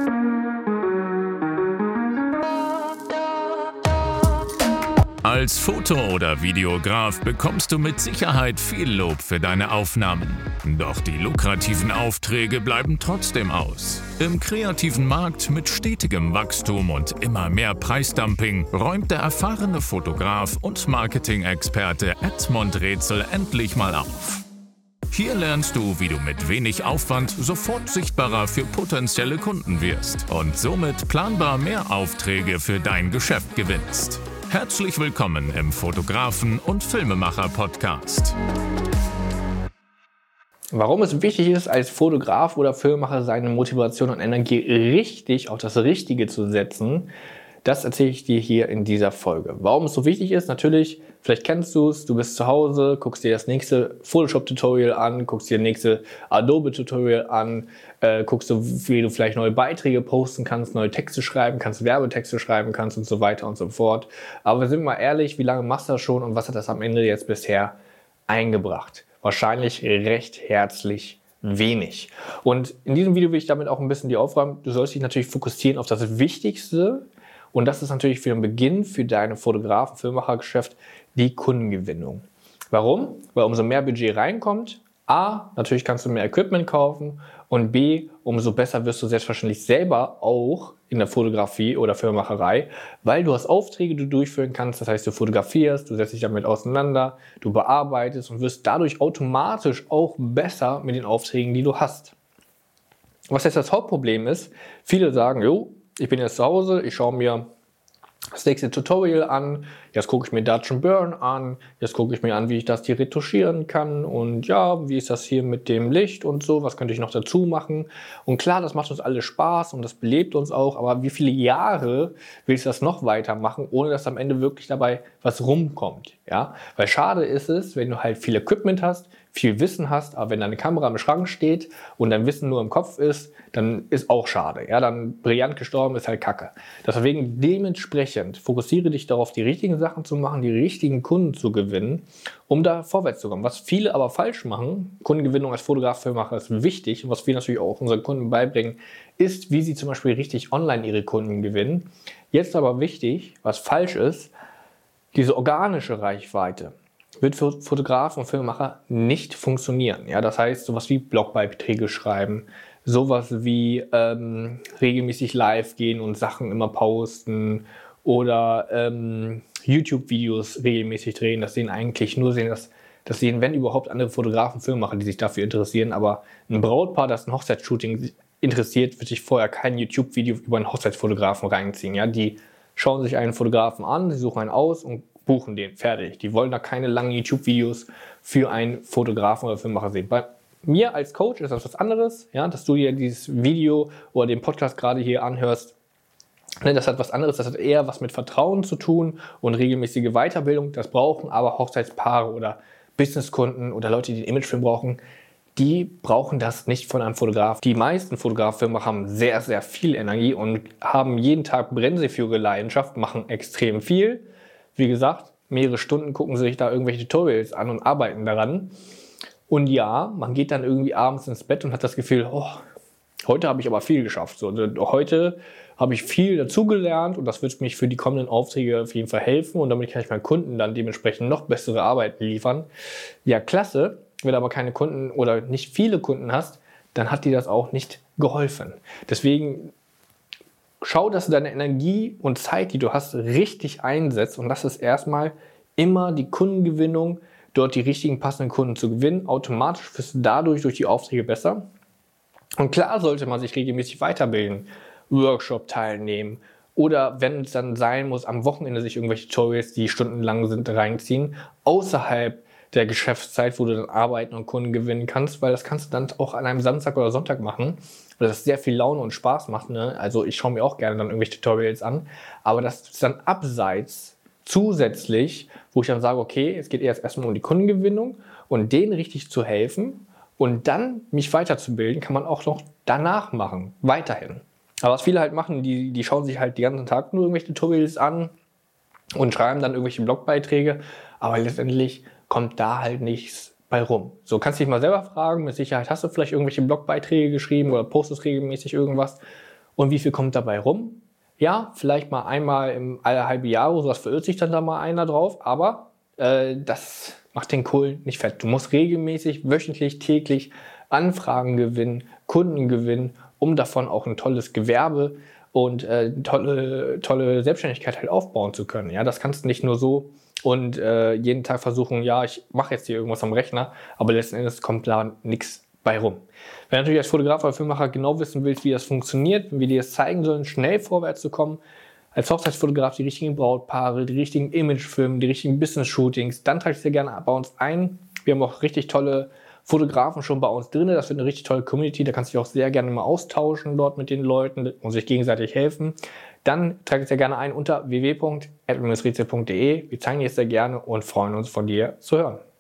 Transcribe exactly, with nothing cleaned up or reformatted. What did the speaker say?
Als Foto- oder Videograf bekommst du mit Sicherheit viel Lob für deine Aufnahmen. Doch die lukrativen Aufträge bleiben trotzdem aus. Im kreativen Markt mit stetigem Wachstum und immer mehr Preisdumping räumt der erfahrene Fotograf und Marketing-Experte Edmund Rätsel endlich mal auf. Hier lernst du, wie du mit wenig Aufwand sofort sichtbarer für potenzielle Kunden wirst und somit planbar mehr Aufträge für dein Geschäft gewinnst. Herzlich willkommen im Fotografen- und Filmemacher-Podcast. Warum es wichtig ist, als Fotograf oder Filmemacher seine Motivation und Energie richtig auf das Richtige zu setzen, das erzähle ich dir hier in dieser Folge. Warum es so wichtig ist, natürlich, vielleicht kennst du es, du bist zu Hause, guckst dir das nächste Photoshop-Tutorial an, guckst dir das nächste Adobe-Tutorial an, äh, guckst du, wie du vielleicht neue Beiträge posten kannst, neue Texte schreiben kannst, Werbetexte schreiben kannst und so weiter und so fort. Aber sind wir mal ehrlich, wie lange machst du das schon und was hat das am Ende jetzt bisher eingebracht? Wahrscheinlich recht herzlich wenig. Und in diesem Video will ich damit auch ein bisschen dir aufräumen, du sollst dich natürlich fokussieren auf das Wichtigste. Und das ist natürlich für den Beginn für deine Fotografen-, Filmemachergeschäft die Kundengewinnung. Warum? Weil umso mehr Budget reinkommt, A, natürlich kannst du mehr Equipment kaufen und B, umso besser wirst du selbstverständlich selber auch in der Fotografie oder Filmemacherei, weil du hast Aufträge, die du durchführen kannst, das heißt, du fotografierst, du setzt dich damit auseinander, du bearbeitest und wirst dadurch automatisch auch besser mit den Aufträgen, die du hast. Was jetzt das Hauptproblem ist, viele sagen, jo, ich bin jetzt zu Hause, ich schaue mir das nächste Tutorial an, jetzt gucke ich mir Dutch and Burn an, jetzt gucke ich mir an, wie ich das hier retuschieren kann und ja, wie ist das hier mit dem Licht und so, was könnte ich noch dazu machen. Und klar, das macht uns alle Spaß und das belebt uns auch, aber wie viele Jahre willst du das noch weitermachen, ohne dass am Ende wirklich dabei was rumkommt? Ja? Weil schade ist es, wenn du halt viel Equipment hast, viel Wissen hast, aber wenn deine Kamera im Schrank steht und dein Wissen nur im Kopf ist, dann ist auch schade. Ja, dann brillant gestorben ist halt Kacke. Deswegen dementsprechend fokussiere dich darauf, die richtigen Sachen zu machen, die richtigen Kunden zu gewinnen, um da vorwärts zu kommen. Was viele aber falsch machen, Kundengewinnung als Fotograf, Filmemacher ist wichtig und was wir natürlich auch unseren Kunden beibringen, ist, wie sie zum Beispiel richtig online ihre Kunden gewinnen. Jetzt aber wichtig, was falsch ist, diese organische Reichweite wird für Fotografen und Filmemacher nicht funktionieren. Ja, das heißt, sowas wie Blogbeiträge schreiben, sowas wie ähm, regelmäßig live gehen und Sachen immer posten oder ähm, YouTube-Videos regelmäßig drehen. Das sehen eigentlich nur sehen, dass das sehen, wenn überhaupt, andere Fotografen, Filmemacher, die sich dafür interessieren. Aber ein Brautpaar, das ein Hochzeitsshooting interessiert, wird sich vorher kein YouTube-Video über einen Hochzeitsfotografen reinziehen. Ja, die schauen sich einen Fotografen an, sie suchen einen aus und buchen den, fertig. Die wollen da keine langen YouTube-Videos für einen Fotografen oder Filmemacher sehen. Bei mir als Coach ist das was anderes, ja, dass du dir dieses Video oder den Podcast gerade hier anhörst. Ne, das hat was anderes, das hat eher was mit Vertrauen zu tun und regelmäßige Weiterbildung. Das brauchen aber Hochzeitspaare oder Businesskunden oder Leute, die den Imagefilm brauchen. Die brauchen das nicht von einem Fotograf. Die meisten Fotografen haben sehr, sehr viel Energie und haben jeden Tag brennen sie für ihre Leidenschaft, machen extrem viel. Wie gesagt, mehrere Stunden gucken sie sich da irgendwelche Tutorials an und arbeiten daran. Und ja, man geht dann irgendwie abends ins Bett und hat das Gefühl, oh, heute habe ich aber viel geschafft. So, heute habe ich viel dazugelernt und das wird mich für die kommenden Aufträge auf jeden Fall helfen und damit kann ich meinen Kunden dann dementsprechend noch bessere Arbeiten liefern. Ja, klasse. Wenn du aber keine Kunden oder nicht viele Kunden hast, dann hat dir das auch nicht geholfen. Deswegen schau, dass du deine Energie und Zeit, die du hast, richtig einsetzt und das ist erstmal immer die Kundengewinnung, dort die richtigen passenden Kunden zu gewinnen. Automatisch wirst du dadurch durch die Aufträge besser. Und klar sollte man sich regelmäßig weiterbilden, Workshop teilnehmen oder wenn es dann sein muss, am Wochenende sich irgendwelche Tutorials, die stundenlang sind, reinziehen, außerhalb der Geschäftszeit, wo du dann arbeiten und Kunden gewinnen kannst, weil das kannst du dann auch an einem Samstag oder Sonntag machen, weil das sehr viel Laune und Spaß macht. Ne? Also ich schaue mir auch gerne dann irgendwelche Tutorials an, aber das ist dann abseits zusätzlich, wo ich dann sage, okay, es geht erst erstmal um die Kundengewinnung und denen richtig zu helfen und dann mich weiterzubilden, kann man auch noch danach machen, weiterhin. Aber was viele halt machen, die, die schauen sich halt den ganzen Tag nur irgendwelche Tutorials an und schreiben dann irgendwelche Blogbeiträge, aber letztendlich kommt da halt nichts bei rum. So, kannst du dich mal selber fragen, mit Sicherheit hast du vielleicht irgendwelche Blogbeiträge geschrieben oder postest regelmäßig irgendwas Und wie viel kommt dabei rum? Ja, vielleicht mal einmal im alle halbe Jahr, sowas verirrt sich dann da mal einer drauf, aber äh, das macht den Kohl nicht fett. Du musst regelmäßig, wöchentlich, täglich Anfragen gewinnen, Kunden gewinnen, um davon auch ein tolles Gewerbe und äh, tolle, tolle Selbstständigkeit halt aufbauen zu können. Ja, das kannst du nicht nur so und äh, jeden Tag versuchen, ja, ich mache jetzt hier irgendwas am Rechner, aber letzten Endes kommt da nichts bei rum. Wenn du natürlich als Fotograf oder Filmemacher genau wissen willst, wie das funktioniert, wie dir das zeigen sollen, schnell vorwärts zu kommen, als Hochzeitsfotograf die richtigen Brautpaare, die richtigen Imagefilme, die richtigen Business-Shootings, dann trag dich dir gerne bei uns ein. Wir haben auch richtig tolle Fotografen schon bei uns drin. Das wird eine richtig tolle Community. Da kannst du dich auch sehr gerne mal austauschen dort mit den Leuten und sich gegenseitig helfen. Dann trag dich sehr gerne ein unter w w w punkt edwin rätsel punkt de. Wir zeigen dir es sehr gerne und freuen uns, von dir zu hören.